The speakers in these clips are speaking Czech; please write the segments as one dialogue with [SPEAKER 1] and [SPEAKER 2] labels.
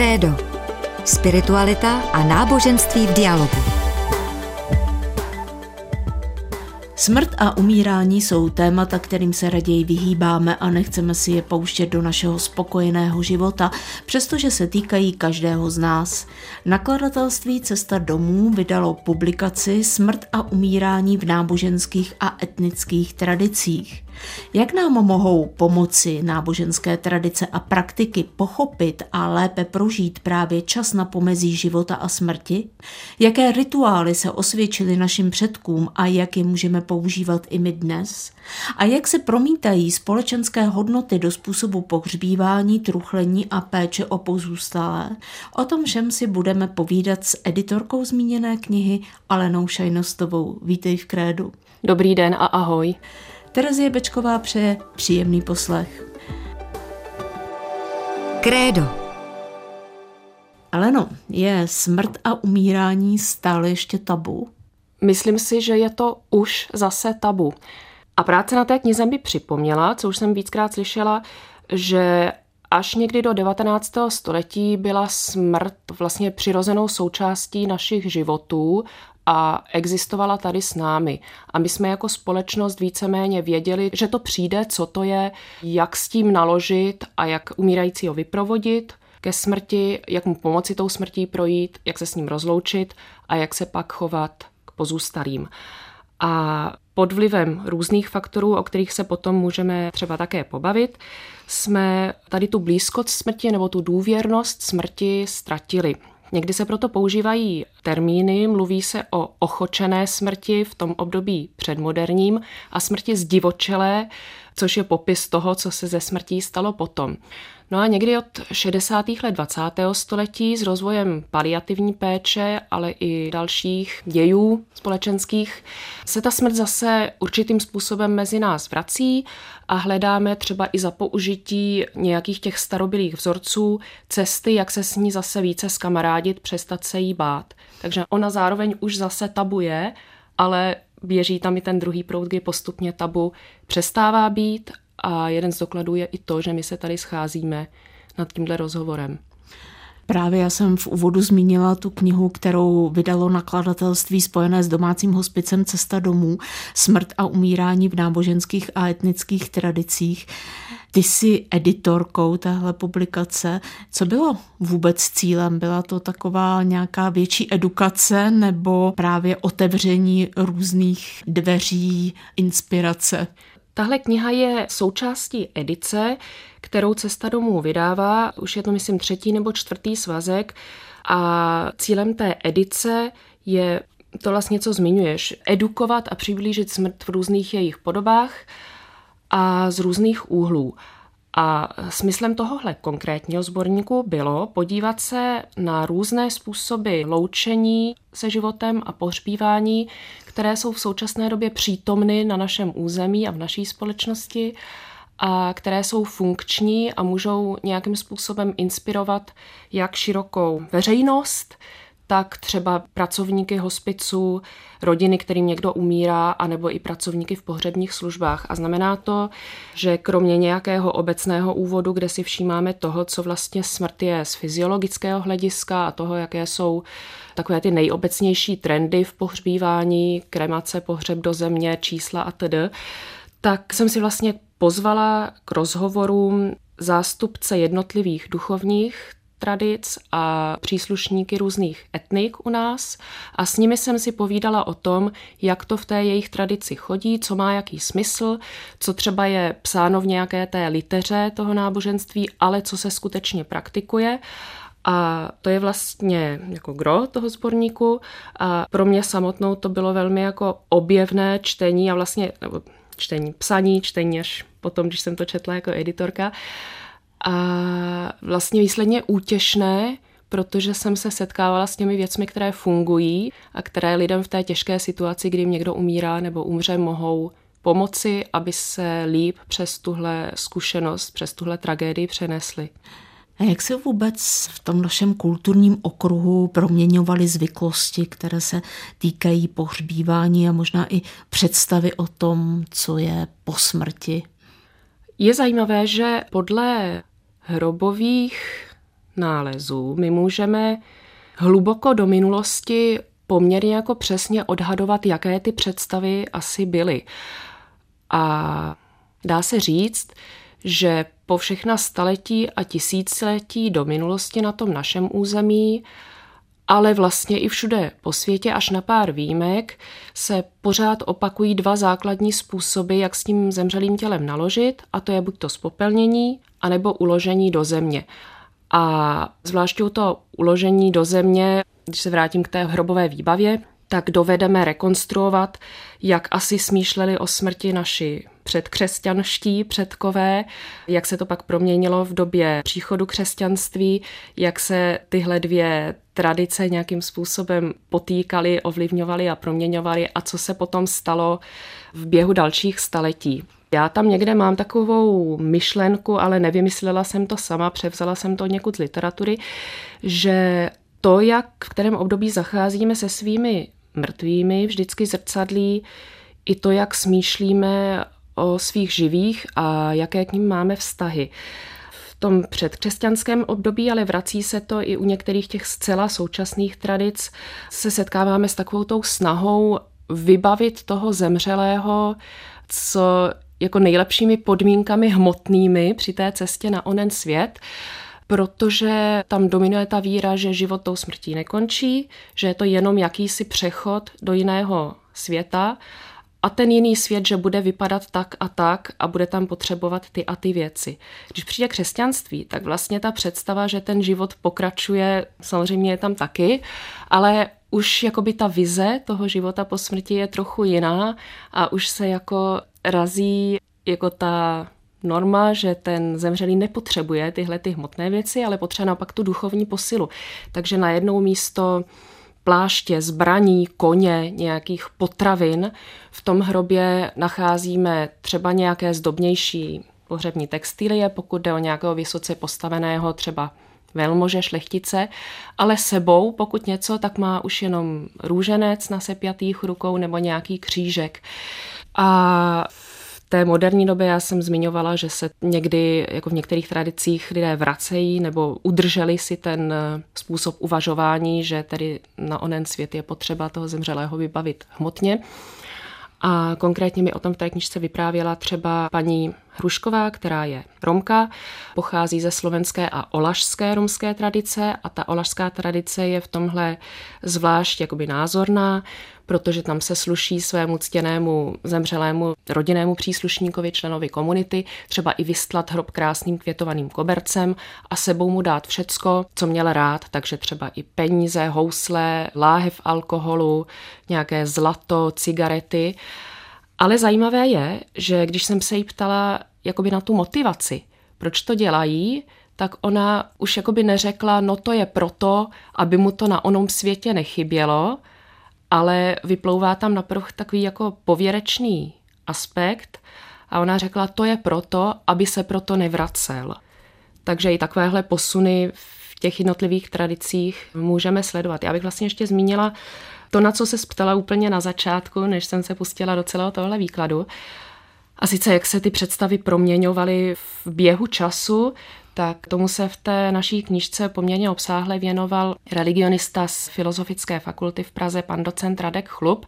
[SPEAKER 1] Krédo. Spiritualita a náboženství v dialogu.
[SPEAKER 2] Smrt a umírání jsou témata, kterým se raději vyhýbáme a nechceme si je pouštět do našeho spokojeného života, přestože se týkají každého z nás. Nakladatelství Cesta domů vydalo publikaci Smrt a umírání v náboženských a etnických tradicích. Jak nám mohou pomoci náboženské tradice a praktiky pochopit a lépe prožít právě čas na pomezí života a smrti? Jaké rituály se osvědčily našim předkům a jak je můžeme používat i my dnes? A jak se promítají společenské hodnoty do způsobu pohřbívání, truchlení a péče o pozůstalé? O tom všem si budeme povídat s editorkou zmíněné knihy Alenou Šajnostovou. Vítej v Krédu.
[SPEAKER 3] Dobrý den a ahoj.
[SPEAKER 2] Terezie Bečková přeje příjemný poslech.
[SPEAKER 1] Krédo.
[SPEAKER 2] Aleno, je smrt a umírání stále ještě tabu?
[SPEAKER 3] Myslím si, že je to už zase tabu. A práce na té knize mi připomněla, co už jsem víckrát slyšela, že až někdy do 19. století byla smrt vlastně přirozenou součástí našich životů a existovala tady s námi. A my jsme jako společnost víceméně věděli, že to přijde, co to je, jak s tím naložit a jak umírajícího vyprovodit ke smrti, jak mu pomoci tou smrtí projít, jak se s ním rozloučit a jak se pak chovat k pozůstalým. A pod vlivem různých faktorů, o kterých se potom můžeme třeba také pobavit, jsme tady tu blízkost smrti nebo tu důvěrnost smrti ztratili. Někdy se proto používají termíny, mluví se o ochočené smrti v tom období předmoderním a smrti zdivočelé, což je popis toho, co se ze smrtí stalo potom. No a někdy od 60. let 20. století s rozvojem paliativní péče, ale i dalších dějů společenských, se ta smrt zase určitým způsobem mezi nás vrací a hledáme třeba i za použití nějakých těch starobylých vzorců cesty, jak se s ní zase více zkamarádit, přestat se jí bát. Takže ona zároveň už zase tabu je, ale běží tam i ten druhý proud, kdy postupně tabu přestává být. A jeden z dokladů je i to, že my se tady scházíme nad tímhle rozhovorem.
[SPEAKER 2] Právě já jsem v úvodu zmínila tu knihu, kterou vydalo nakladatelství spojené s domácím hospicem Cesta domů, Smrt a umírání v náboženských a etnických tradicích. Ty jsi editorkou téhle publikace. Co bylo vůbec cílem? Byla to taková nějaká větší edukace nebo právě otevření různých dveří, inspirace?
[SPEAKER 3] Tahle kniha je součástí edice, kterou Cesta domů vydává, už je to myslím 3. nebo 4. svazek a cílem té edice je, to vlastně co zmiňuješ, edukovat a přiblížit smrt v různých jejich podobách a z různých úhlů. A smyslem tohohle konkrétního sborníku bylo podívat se na různé způsoby loučení se životem a pohřbívání, které jsou v současné době přítomny na našem území a v naší společnosti a které jsou funkční a můžou nějakým způsobem inspirovat jak širokou veřejnost, tak třeba pracovníky hospiců, rodiny, kterým někdo umírá, anebo i pracovníky v pohřebních službách. A znamená to, že kromě nějakého obecného úvodu, kde si všímáme toho, co vlastně smrt je z fyziologického hlediska a toho, jaké jsou takové ty nejobecnější trendy v pohřbívání, kremace, pohřeb do země, čísla atd., tak jsem si vlastně pozvala k rozhovorům zástupce jednotlivých duchovních tradic a příslušníky různých etnik u nás a s nimi jsem si povídala o tom, jak to v té jejich tradici chodí, co má jaký smysl, co třeba je psáno v nějaké té liteře toho náboženství, ale co se skutečně praktikuje. A to je vlastně jako gro toho sborníku a pro mě samotnou to bylo velmi jako objevné čtení a vlastně nebo čtení až potom, když jsem to četla jako editorka. A vlastně výsledně útěšné, protože jsem se setkávala s těmi věcmi, které fungují a které lidem v té těžké situaci, kdy jim někdo umírá nebo umře, mohou pomoci, aby se líp přes tuhle zkušenost, přes tuhle tragédii přenesli.
[SPEAKER 2] A jak se vůbec v tom našem kulturním okruhu proměňovaly zvyklosti, které se týkají pohřbívání a možná i představy o tom, co je po smrti?
[SPEAKER 3] Je zajímavé, že podle hrobových nálezů my můžeme hluboko do minulosti poměrně jako přesně odhadovat, jaké ty představy asi byly. A dá se říct, že po všechna staletí a tisíciletí do minulosti na tom našem území, ale vlastně i všude po světě až na pár výjimek, se pořád opakují dva základní způsoby, jak s tím zemřelým tělem naložit, a to je buď to zpopelnění, anebo uložení do země. A zvláště u toho uložení do země, když se vrátím k té hrobové výbavě, tak dovedeme rekonstruovat, jak asi smýšleli o smrti naši předkřesťanští předkové, jak se to pak proměnilo v době příchodu křesťanství, jak se tyhle dvě tradice nějakým způsobem potýkaly, ovlivňovaly a proměňovaly a co se potom stalo v běhu dalších staletí. Já tam někde mám takovou myšlenku, ale nevymyslela jsem to sama, převzala jsem to někud z literatury, že to, jak v kterém období zacházíme se svými mrtvými, vždycky zrcadlí i to, jak smýšlíme o svých živých a jaké k nim máme vztahy. V tom předkřesťanském období, ale vrací se to i u některých těch zcela současných tradic, se setkáváme s takovou tou snahou vybavit toho zemřelého co jako nejlepšími podmínkami hmotnými při té cestě na onen svět, protože tam dominuje ta víra, že život tou smrtí nekončí, že je to jenom jakýsi přechod do jiného světa a ten jiný svět, že bude vypadat tak a bude tam potřebovat ty a ty věci. Když přijde křesťanství, tak vlastně ta představa, že ten život pokračuje, samozřejmě je tam taky, ale už jakoby ta vize toho života po smrti je trochu jiná a už se jako razí jako ta norma, že ten zemřelý nepotřebuje tyhle ty hmotné věci, ale potřebuje naopak tu duchovní posilu. Takže najednou místo pláště, zbraní, koně, nějakých potravin v tom hrobě nacházíme třeba nějaké zdobnější pohřební textilie, pokud jde o nějakého vysoce postaveného třeba velmože, šlechtice, ale sebou, pokud něco, tak má už jenom růženec na sepjatých rukou nebo nějaký křížek. A v té moderní době já jsem zmiňovala, že se někdy, jako v některých tradicích, lidé vracejí nebo udrželi si ten způsob uvažování, že tedy na onen svět je potřeba toho zemřelého vybavit hmotně. A konkrétně mi o tom v té knižce vyprávěla třeba paní Hrušková, která je Romka, pochází ze slovenské a olašské romské tradice a ta olašská tradice je v tomhle zvlášť jakoby názorná, protože tam se sluší svému ctěnému zemřelému rodinnému příslušníkovi, členovi komunity, třeba i vystlat hrob krásným květovaným kobercem a sebou mu dát všecko, co měl rád, takže třeba i peníze, housle, láhev alkoholu, nějaké zlato, cigarety. Ale zajímavé je, že když jsem se jí ptala jakoby na tu motivaci, proč to dělají, tak ona už jakoby neřekla, no to je proto, aby mu to na onom světě nechybělo, ale vyplouvá tam na povrch takový jako pověrečný aspekt a ona řekla, to je proto, aby se proto nevracel. Takže i takovéhle posuny v těch jednotlivých tradicích můžeme sledovat. Já bych vlastně ještě zmínila to, na co se ptala úplně na začátku, než jsem se pustila do celého tohle výkladu. A sice, jak se ty představy proměňovaly v běhu času, tak tomu se v té naší knížce poměrně obsáhle věnoval religionista z Filozofické fakulty v Praze, pan docent Radek Chlup,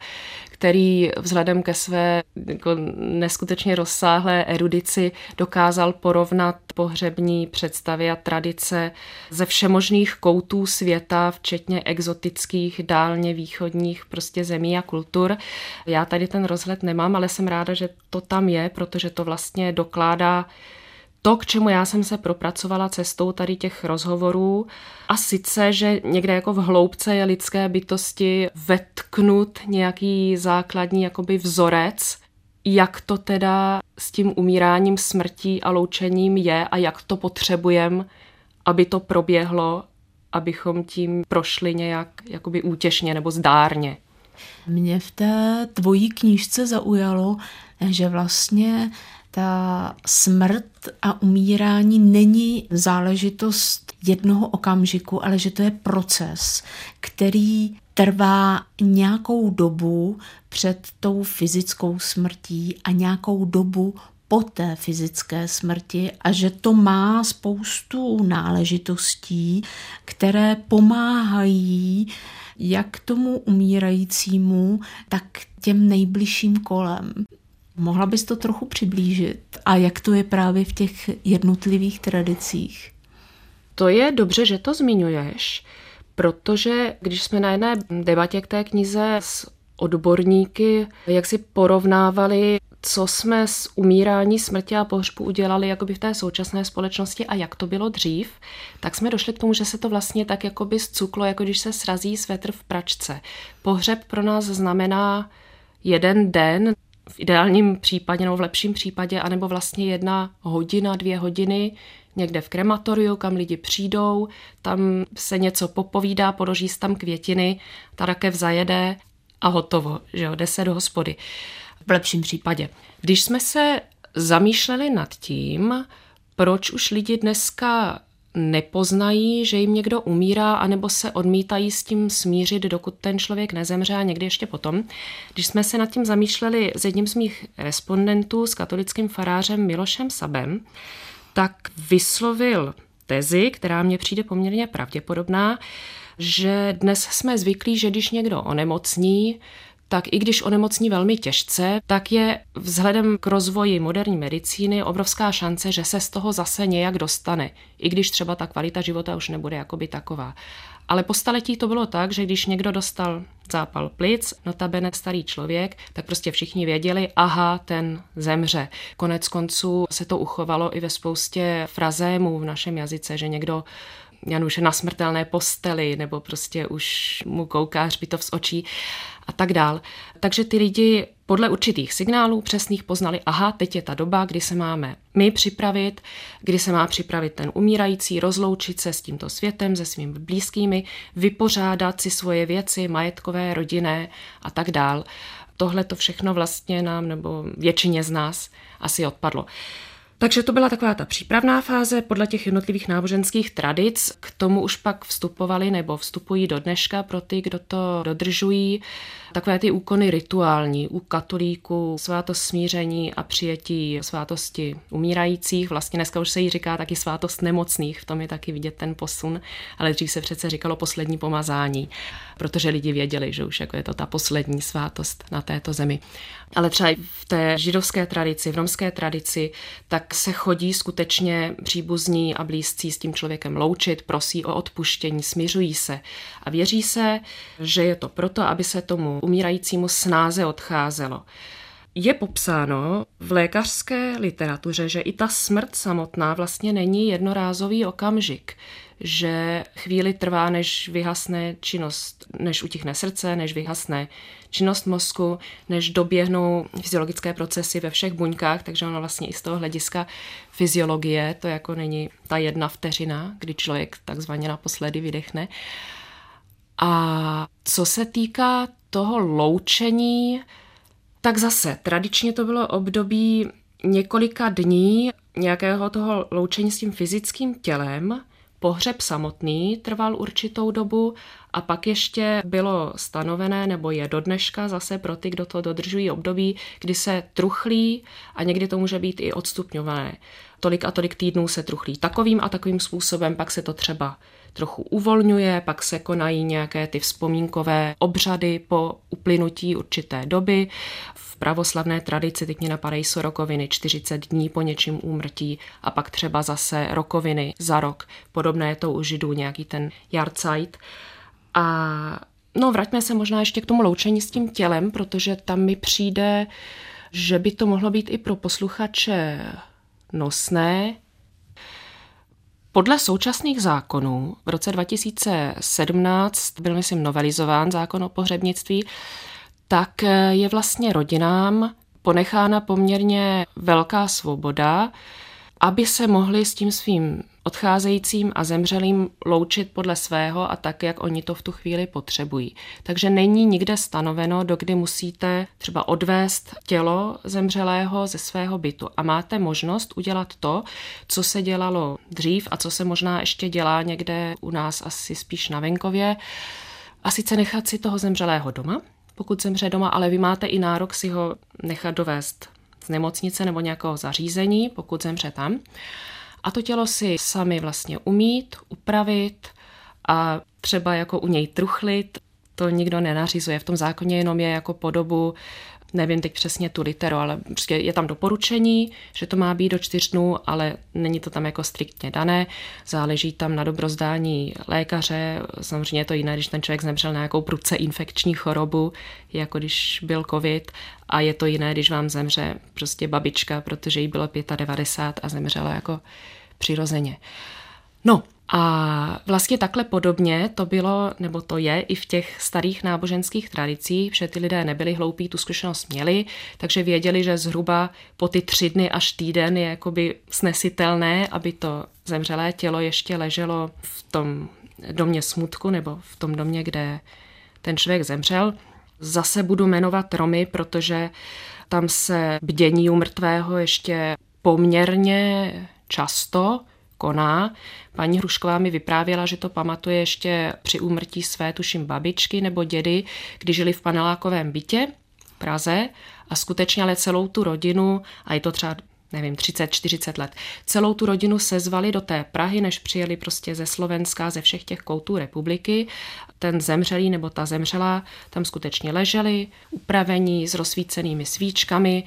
[SPEAKER 3] který vzhledem ke své jako neskutečně rozsáhlé erudici dokázal porovnat pohřební představy a tradice ze všemožných koutů světa, včetně exotických, dálně východních prostě zemí a kultur. Já tady ten rozhled nemám, ale jsem ráda, že to tam je, protože to vlastně dokládá to, k čemu já jsem se propracovala cestou tady těch rozhovorů, a sice, že někde jako v hloubce je lidské bytosti vetknut nějaký základní jakoby vzorec, jak to teda s tím umíráním, smrtí a loučením je a jak to potřebujeme, aby to proběhlo, abychom tím prošli nějak jakoby útěšně nebo zdárně.
[SPEAKER 2] Mě v té tvojí knížce zaujalo, že vlastně ta smrt a umírání není záležitost jednoho okamžiku, ale že to je proces, který trvá nějakou dobu před tou fyzickou smrtí a nějakou dobu po té fyzické smrti a že to má spoustu náležitostí, které pomáhají jak tomu umírajícímu, tak těm nejbližším kolem. Mohla bys to trochu přiblížit? A jak to je právě v těch jednotlivých tradicích?
[SPEAKER 3] To je dobře, že to zmiňuješ, protože když jsme na jedné debatě k té knize s odborníky, jak si porovnávali, co jsme s umírání, smrti a pohřbu udělali jakoby v té současné společnosti a jak to bylo dřív, tak jsme došli k tomu, že se to vlastně tak jakoby zcuklo, jako když se srazí svetr v pračce. Pohřeb pro nás znamená jeden den, v ideálním případě nebo v lepším případě, anebo vlastně 1 hodina, 2 hodiny někde v krematoriu, kam lidi přijdou, tam se něco popovídá, položí se tam květiny, ta rakev zajede a hotovo, že jo, jde se do hospody. V lepším případě. Když jsme se zamýšleli nad tím, proč už lidi dneska nepoznají, že jim někdo umírá, anebo se odmítají s tím smířit, dokud ten člověk nezemře a někdy ještě potom. Když jsme se nad tím zamýšleli s jedním z mých respondentů, s katolickým farářem Milošem Sabem, tak vyslovil tezi, která mně přijde poměrně pravděpodobná, že dnes jsme zvyklí, že když někdo onemocní, tak i když onemocní velmi těžce, tak je vzhledem k rozvoji moderní medicíny obrovská šance, že se z toho zase nějak dostane, i když třeba ta kvalita života už nebude jakoby taková. Ale po staletí to bylo tak, že když někdo dostal zápal plic, notabene starý člověk, tak prostě všichni věděli, aha, ten zemře. Konec konců se to uchovalo i ve spoustě frazémů v našem jazyce, že někdo už je na smrtelné posteli, nebo prostě už mu kouká hřbitov z očí a tak dál. Takže ty lidi podle určitých signálů přesných poznali, aha, teď je ta doba, kdy se máme my připravit, kdy se má připravit ten umírající, rozloučit se s tímto světem, se svými blízkými, vypořádat si svoje věci, majetkové, rodinné a tak dál. Tohle to všechno vlastně nám, nebo většině z nás asi odpadlo. Takže to byla taková ta přípravná fáze podle těch jednotlivých náboženských tradic. K tomu už pak vstupovali nebo vstupují do dneška pro ty, kdo to dodržují. Takové ty úkony rituální u katolíků, svátost smíření a přijetí svátosti umírajících. Vlastně dneska už se jí říká taky svátost nemocných, v tom je taky vidět ten posun, ale dřív se přece říkalo poslední pomazání, protože lidi věděli, že už jako je to ta poslední svátost na této zemi. Ale třeba v té židovské tradici, v romské tradici, tak se chodí skutečně příbuzní a blízcí s tím člověkem loučit, prosí o odpuštění, smiřují se a věří se, že je to proto, aby se tomu umírajícímu snáze odcházelo. Je popsáno v lékařské literatuře, že i ta smrt samotná vlastně není jednorázový okamžik, že chvíli trvá, než vyhasne činnost, než utichne srdce, než vyhasne činnost mozku, než doběhnou fyziologické procesy ve všech buňkách, takže ono vlastně i z toho hlediska fyziologie, to jako není ta 1 vteřina, kdy člověk takzvaně naposledy vydechne. A co se týká toho loučení, tak zase tradičně to bylo období několika dní nějakého toho loučení s tím fyzickým tělem. Pohřeb samotný trval určitou dobu a pak ještě bylo stanovené, nebo je do dneška zase pro ty, kdo to dodržují, období, kdy se truchlí a někdy to může být i odstupňované. Tolik a tolik týdnů se truchlí takovým a takovým způsobem, pak se to třeba trochu uvolňuje, pak se konají nějaké ty vzpomínkové obřady po uplynutí určité doby. V pravoslavné tradici teď mě napadají sorokoviny 40 dní po něčím úmrtí a pak třeba zase rokoviny za rok. Podobné je to u Židů, nějaký ten Jahrzeit. A vraťme se možná ještě k tomu loučení s tím tělem, protože tam mi přijde, že by to mohlo být i pro posluchače nosné. Podle současných zákonů v roce 2017 byl, myslím, novelizován zákon o pohřebnictví, tak je vlastně rodinám ponechána poměrně velká svoboda, aby se mohli s tím svým odcházejícím a zemřelým loučit podle svého a tak, jak oni to v tu chvíli potřebují. Takže není nikde stanoveno, dokdy musíte třeba odvést tělo zemřelého ze svého bytu a máte možnost udělat to, co se dělalo dřív a co se možná ještě dělá někde u nás asi spíš na venkově, a sice nechat si toho zemřelého doma, pokud zemře doma, ale vy máte i nárok si ho nechat dovést z nemocnice nebo nějakého zařízení, pokud zemře tam. A to tělo si sami vlastně umýt, upravit a třeba jako u něj truchlit. To nikdo nenařizuje. V tom zákoně jenom je jako po dobu, nevím teď přesně tu literu, ale prostě je tam doporučení, že to má být do 4 dnů, ale není to tam jako striktně dané. Záleží tam na dobrozdání lékaře. Samozřejmě je to jiné, když ten člověk zemřel na nějakou prudce infekční chorobu, jako když byl covid. A je to jiné, když vám zemře prostě babička, protože jí bylo 95 a zemřela jako přirozeně. No, a vlastně takhle podobně to bylo, nebo to je i v těch starých náboženských tradicích, že ty lidé nebyli hloupí, tu zkušenost měli, takže věděli, že zhruba po ty 3 dny až týden je jakoby snesitelné, aby to zemřelé tělo ještě leželo v tom domě smutku nebo v tom domě, kde ten člověk zemřel. Zase budu jmenovat Romy, protože tam se bdění u mrtvého ještě poměrně často koná. Paní Hrušková mi vyprávěla, že to pamatuje ještě při úmrtí své, tuším, babičky nebo dědy, když žili v panelákovém bytě v Praze a skutečně ale celou tu rodinu, a je to třeba, nevím, 30-40 let, celou tu rodinu sezvali do té Prahy, než přijeli prostě ze Slovenska, ze všech těch koutů republiky. Ten zemřelý nebo ta zemřelá tam skutečně leželi, upravení s rozsvícenými svíčkami,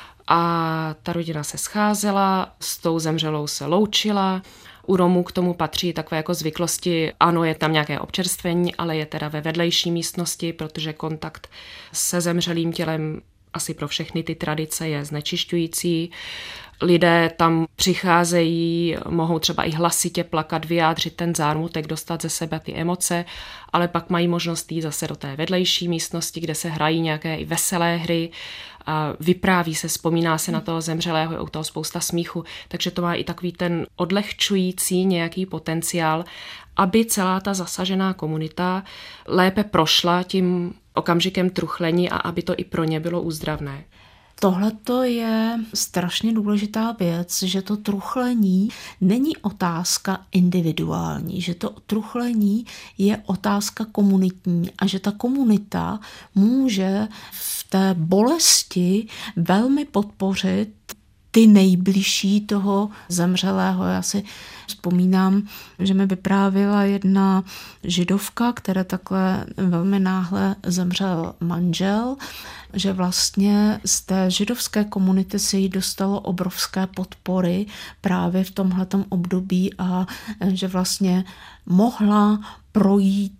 [SPEAKER 3] a ta rodina se scházela, s tou zemřelou se loučila. U Romů k tomu patří takové jako zvyklosti, ano, je tam nějaké občerstvení, ale je teda ve vedlejší místnosti, protože kontakt se zemřelým tělem asi pro všechny ty tradice je znečišťující. Lidé tam přicházejí, mohou třeba i hlasitě plakat, vyjádřit ten zármutek, dostat ze sebe ty emoce, ale pak mají možnost jít zase do té vedlejší místnosti, kde se hrají nějaké i veselé hry, a vypráví se, vzpomíná se na toho zemřelého, je u toho spousta smíchu, takže to má i takový ten odlehčující nějaký potenciál, aby celá ta zasažená komunita lépe prošla tím okamžikem truchlení a aby to i pro ně bylo úzdravné.
[SPEAKER 2] Tohleto je strašně důležitá věc, že to truchlení není otázka individuální, že to truchlení je otázka komunitní a že ta komunita může v té bolesti velmi podpořit ty nejbližší toho zemřelého. Já si vzpomínám, že mi vyprávěla jedna židovka, která takhle velmi náhle zemřel manžel, že vlastně z té židovské komunity se jí dostalo obrovské podpory právě v tomhletom období a že vlastně mohla projít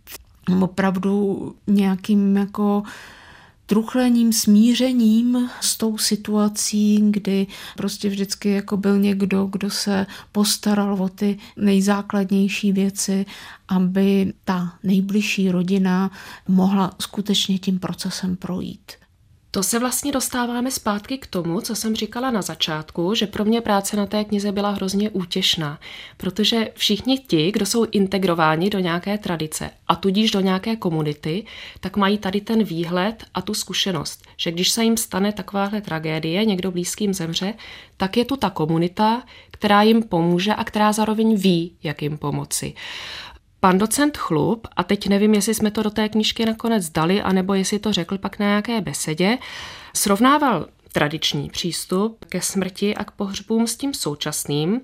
[SPEAKER 2] opravdu nějakým jako truchlením, smířením s tou situací, kdy prostě vždycky jako byl někdo, kdo se postaral o ty nejzákladnější věci, aby ta nejbližší rodina mohla skutečně tím procesem projít.
[SPEAKER 3] To se vlastně dostáváme zpátky k tomu, co jsem říkala na začátku, že pro mě práce na té knize byla hrozně útěšná, protože všichni ti, kdo jsou integrováni do nějaké tradice a tudíž do nějaké komunity, tak mají tady ten výhled a tu zkušenost, že když se jim stane takováhle tragédie, někdo blízkým zemře, tak je tu ta komunita, která jim pomůže a která zároveň ví, jak jim pomoci. Pan docent Chlup, a teď nevím, jestli jsme to do té knížky nakonec dali, anebo jestli to řekl pak na nějaké besedě, srovnával tradiční přístup ke smrti a k pohřbům s tím současným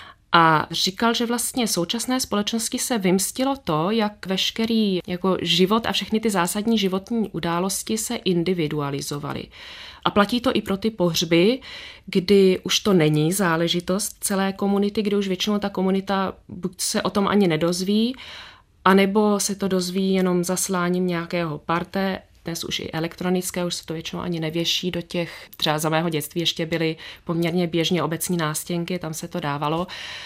[SPEAKER 3] a říkal, že vlastně současné společnosti se vymstilo to, jak veškerý jako život a všechny ty zásadní životní události se individualizovaly. A platí to i pro ty pohřby, kdy už to není záležitost celé komunity, kdy už většinou ta komunita buď se o tom ani nedozví, anebo se to dozví jenom zasláním nějakého parte, dnes už i elektronické, už se to většinou ani nevěší do těch, třeba za mého dětství ještě byly poměrně běžně obecní nástěnky, tam se to dávalo.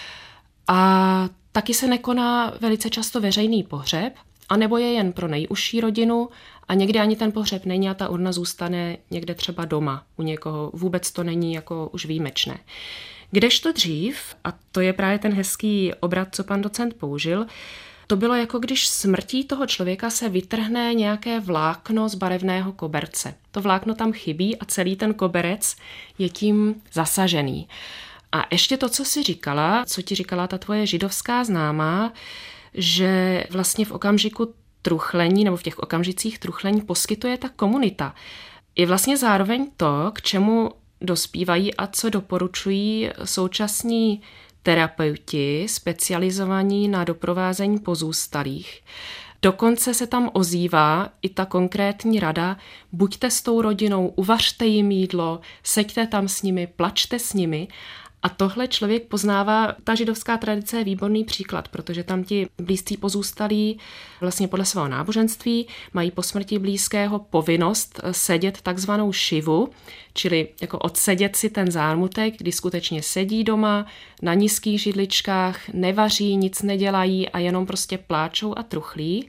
[SPEAKER 3] A taky se nekoná velice často veřejný pohřeb, anebo je jen pro nejužší rodinu a někdy ani ten pohřeb není a ta urna zůstane někde třeba doma u někoho. Vůbec to není jako už výjimečné. Kdežto dřív, a to je právě ten hezký obrat, co pan docent použil, to bylo jako když smrtí toho člověka se vytrhne nějaké vlákno z barevného koberce. To vlákno tam chybí a celý ten koberec je tím zasažený. A ještě to, co jsi říkala, co ti říkala ta tvoje židovská známá, že vlastně v okamžiku truchlení nebo v těch okamžicích truchlení poskytuje ta komunita. Je vlastně zároveň to, k čemu dospívají a co doporučují současní terapeuti specializovaní na doprovázení pozůstalých. Dokonce se tam ozývá i ta konkrétní rada, buďte s tou rodinou, uvařte jim jídlo, seďte tam s nimi, plačte s nimi. A tohle člověk poznává, ta židovská tradice je výborný příklad, protože tam ti blízcí pozůstalí vlastně podle svého náboženství mají po smrti blízkého povinnost sedět takzvanou šivu, čili jako odsedět si ten zármutek, kdy skutečně sedí doma na nízkých židličkách, nevaří, nic nedělají a jenom prostě pláčou a truchlí.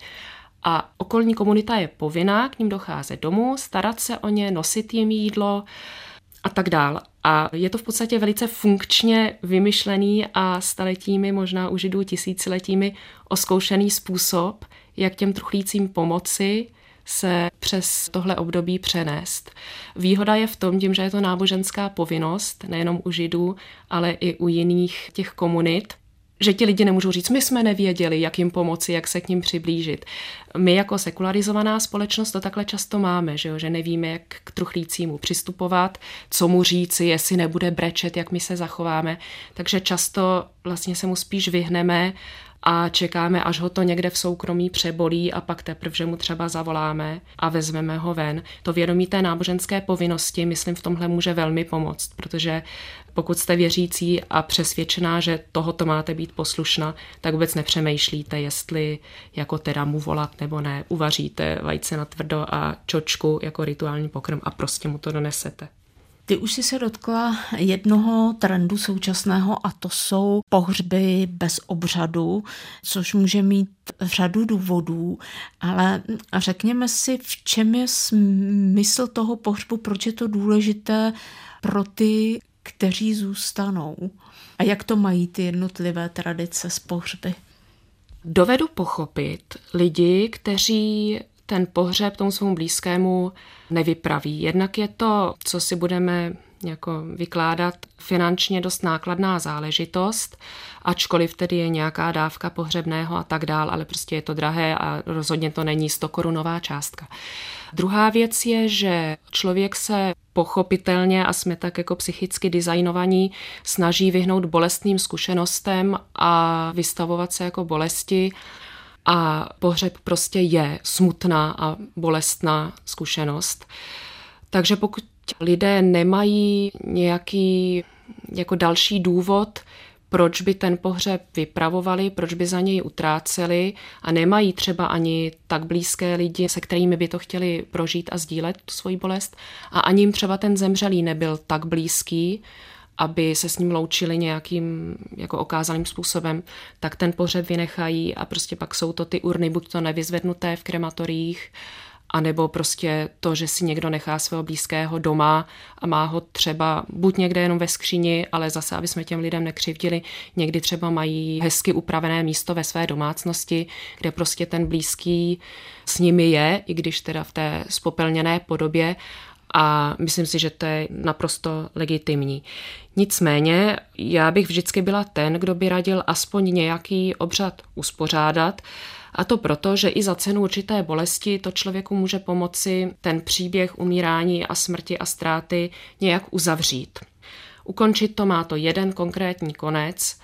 [SPEAKER 3] A okolní komunita je povinná k ním docházet domů, starat se o ně, nosit jim jídlo a tak dál. A je to v podstatě velice funkčně vymyšlený a staletími, možná u Židů tisíciletími oskoušený způsob, jak těm truchlícím pomoci se přes tohle období přenést. Výhoda je v tom, že je to náboženská povinnost, nejenom u Židů, ale i u jiných těch komunit, že ti lidi nemůžou říct, my jsme nevěděli, jak jim pomoci, jak se k ním přiblížit. My jako sekularizovaná společnost to takhle často máme, že nevíme, jak k truchlícímu přistupovat, co mu říci, jestli nebude brečet, jak my se zachováme. Takže často vlastně se mu spíš vyhneme a čekáme, až ho to někde v soukromí přebolí a pak teprve, že mu třeba zavoláme a vezmeme ho ven. To vědomí té náboženské povinnosti, myslím, v tomhle může velmi pomoct, protože pokud jste věřící a přesvědčená, že tohoto máte být poslušná, tak vůbec nepřemýšlíte, jestli jako teda mu volat nebo ne. Uvaříte vajce na tvrdo a čočku jako rituální pokrm a prostě mu to donesete.
[SPEAKER 2] Ty už jsi se dotkla jednoho trendu současného a to jsou pohřby bez obřadu, což může mít řadu důvodů, ale řekněme si, v čem je smysl toho pohřbu, proč je to důležité pro ty, kteří zůstanou a jak to mají ty jednotlivé tradice z pohřby.
[SPEAKER 3] Dovedu pochopit lidi, kteří ten pohřeb tomu svému blízkému nevypraví. Jednak je to, co si budeme jako vykládat, finančně dost nákladná záležitost, ačkoliv tedy je nějaká dávka pohřebného a tak dál, ale prostě je to drahé a rozhodně to není 100korunová částka. Druhá věc je, že člověk se pochopitelně a jsme tak jako psychicky designovaní snaží vyhnout bolestným zkušenostem a vystavovat se jako bolesti. A pohřeb prostě je smutná a bolestná zkušenost. Takže pokud lidé nemají nějaký jako další důvod, proč by ten pohřeb vypravovali, proč by za něj utráceli a nemají třeba ani tak blízké lidi, se kterými by to chtěli prožít a sdílet tu svoji bolest a ani jim třeba ten zemřelý nebyl tak blízký, aby se s ním loučili nějakým jako okázalým způsobem, tak ten pohřeb vynechají a prostě pak jsou to ty urny, buď to nevyzvednuté v krematoriích, anebo prostě to, že si někdo nechá svého blízkého doma a má ho třeba buď někde jenom ve skříni, ale zase, aby jsme těm lidem nekřivdili, někdy třeba mají hezky upravené místo ve své domácnosti, kde prostě ten blízký s nimi je, i když teda v té spopelněné podobě. A myslím si, že to je naprosto legitimní. Nicméně já bych vždycky byla ten, kdo by radil aspoň nějaký obřad uspořádat, a to proto, že i za cenu určité bolesti to člověku může pomoci ten příběh umírání a smrti a ztráty nějak uzavřít. Ukončit to má to jeden konkrétní konec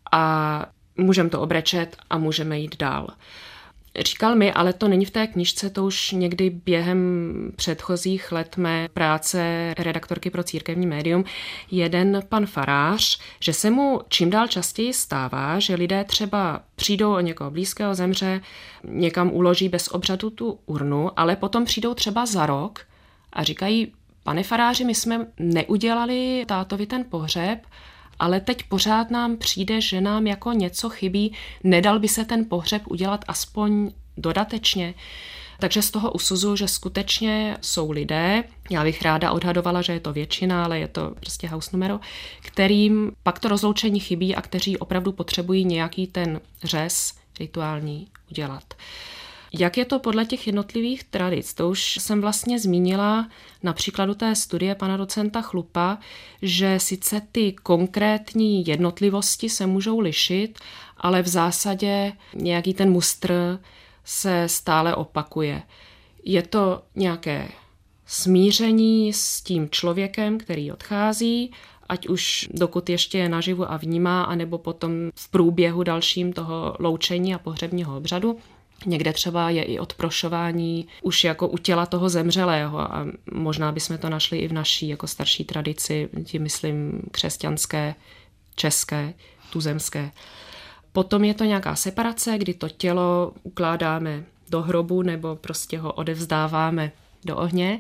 [SPEAKER 3] a můžeme to obrečet a můžeme jít dál. Říkal mi, ale to není v té knižce, to už někdy během předchozích let mé práce redaktorky pro církevní médium, jeden pan farář, že se mu čím dál častěji stává, že lidé třeba přijdou o někoho blízkého, zemře, někam uloží bez obřadu tu urnu, ale potom přijdou třeba za rok a říkají, pane faráři, my jsme neudělali tátovi ten pohřeb, ale teď pořád nám přijde, že nám jako něco chybí, nedal by se ten pohřeb udělat aspoň dodatečně. Takže z toho usuzuju, že skutečně jsou lidé, já bych ráda odhadovala, že je to většina, ale je to prostě house numero, kterým pak to rozloučení chybí a kteří opravdu potřebují nějaký ten řez rituální udělat. Jak je to podle těch jednotlivých tradic? To už jsem vlastně zmínila na příkladu té studie pana docenta Chlupa, že sice ty konkrétní jednotlivosti se můžou lišit, ale v zásadě nějaký ten mustr se stále opakuje. Je to nějaké smíření s tím člověkem, který odchází, ať už dokud ještě je naživu a vnímá, anebo potom v průběhu dalším toho loučení a pohřebního obřadu. Někde třeba je i odprošování už jako u těla toho zemřelého a možná bychom to našli i v naší jako starší tradici, tím myslím křesťanské, české, tuzemské. Potom je to nějaká separace, kdy to tělo ukládáme do hrobu nebo prostě ho odevzdáváme do ohně.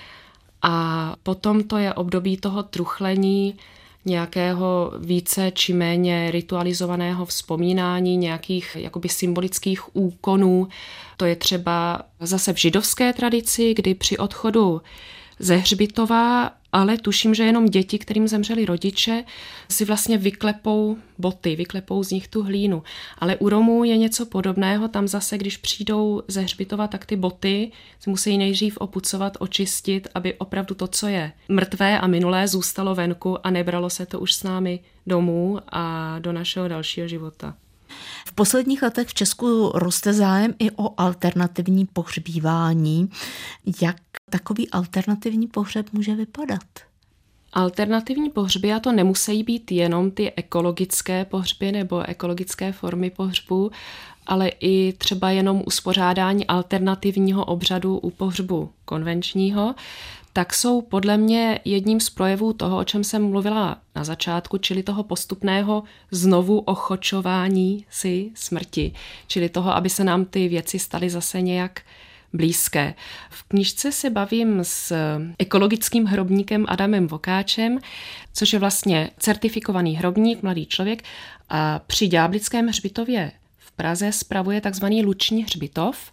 [SPEAKER 3] A potom to je období toho truchlení, nějakého více či méně ritualizovaného vzpomínání, nějakých jakoby symbolických úkonů. To je třeba zase v židovské tradici, kdy při odchodu ze hřbitova, ale tuším, že jenom děti, kterým zemřeli rodiče, si vlastně vyklepou boty, vyklepou z nich tu hlínu. Ale u Romů je něco podobného, tam zase, když přijdou ze hřbitova, tak ty boty si musí nejdřív opucovat, očistit, aby opravdu to, co je mrtvé a minulé, zůstalo venku a nebralo se to už s námi domů a do našeho dalšího života.
[SPEAKER 2] V posledních letech v Česku roste zájem i o alternativní pohřbívání. Jak takový alternativní pohřeb může vypadat?
[SPEAKER 3] Alternativní pohřby, a to nemusí být jenom ty ekologické pohřby nebo ekologické formy pohřbu, ale i třeba jenom uspořádání alternativního obřadu u pohřbu konvenčního, tak jsou podle mě jedním z projevů toho, o čem jsem mluvila na začátku, čili toho postupného znovu ochočování si smrti, čili toho, aby se nám ty věci staly zase nějak blízké. V knížce se bavím s ekologickým hrobníkem Adamem Vokáčem, což je vlastně certifikovaný hrobník, mladý člověk, a při Ďáblickém hřbitově v Praze spravuje takzvaný luční hřbitov.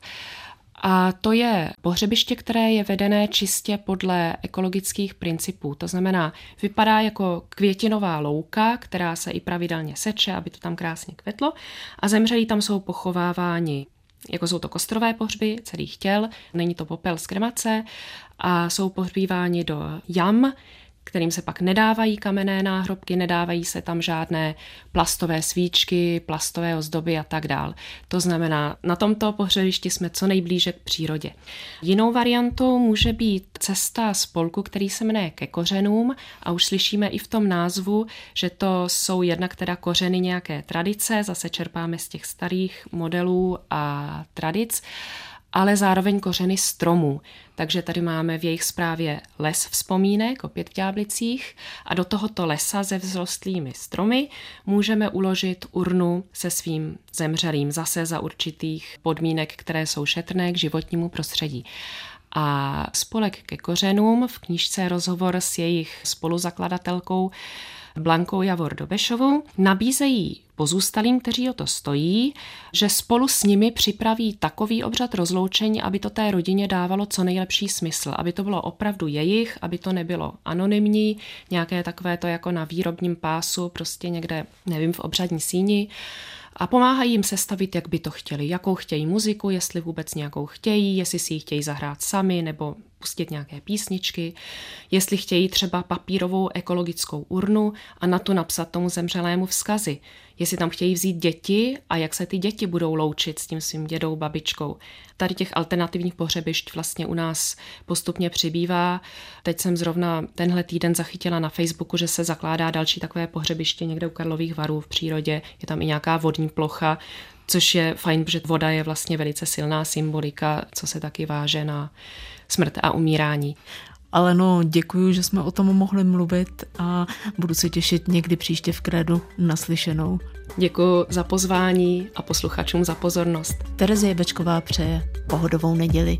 [SPEAKER 3] A to je pohřebiště, které je vedené čistě podle ekologických principů. To znamená, vypadá jako květinová louka, která se i pravidelně seče, aby to tam krásně kvetlo. A zemřelí tam jsou pochováváni, jako jsou to kostrové pohřby celých těl, není to popel z kremace a jsou pohřbíváni do jam, kterým se pak nedávají kamenné náhrobky, nedávají se tam žádné plastové svíčky, plastové ozdoby a tak dál. To znamená, na tomto pohřebišti jsme co nejblíže k přírodě. Jinou variantou může být cesta spolku, který se jmenuje Ke kořenům a už slyšíme i v tom názvu, že to jsou jednak teda kořeny nějaké tradice, zase čerpáme z těch starých modelů a tradic, ale zároveň kořeny stromů. Takže tady máme v jejich správě les vzpomínek, opět v Ďáblicích, a do tohoto lesa se vzrostlými stromy můžeme uložit urnu se svým zemřelým, zase za určitých podmínek, které jsou šetrné k životnímu prostředí. A spolek Ke kořenům, v knížce rozhovor s jejich spoluzakladatelkou Blankou Javor Dobešovou, nabízejí pozůstalým, kteří o to stojí, že spolu s nimi připraví takový obřad rozloučení, aby to té rodině dávalo co nejlepší smysl, aby to bylo opravdu jejich, aby to nebylo anonymní, nějaké takové to jako na výrobním pásu, prostě někde, nevím, v obřadní síni, a pomáhají jim sestavit, jak by to chtěli, jakou chtějí muziku, jestli vůbec nějakou chtějí, jestli si ji chtějí zahrát sami nebo pustit nějaké písničky, jestli chtějí třeba papírovou ekologickou urnu a na tu napsat tomu zemřelému vzkazy, jestli tam chtějí vzít děti a jak se ty děti budou loučit s tím svým dědou, babičkou. Tady těch alternativních pohřebišť vlastně u nás postupně přibývá. Teď jsem zrovna tenhle týden zachytila na Facebooku, že se zakládá další takové pohřebiště někde u Karlových Varů v přírodě. Je tam i nějaká vodní plocha, což je fajn, protože voda je vlastně velice silná symbolika, co se taky váže na smrt a umírání.
[SPEAKER 2] Aleno, děkuji, že jsme o tom mohli mluvit a budu se těšit někdy příště v Kredu naslyšenou.
[SPEAKER 3] Děkuji za pozvání a posluchačům za pozornost.
[SPEAKER 2] Terezie Bečková přeje pohodovou neděli.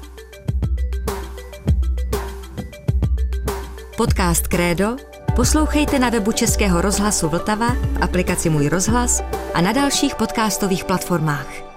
[SPEAKER 1] Podcast Krédo poslouchejte na webu Českého rozhlasu Vltava, v aplikaci Můj rozhlas a na dalších podcastových platformách.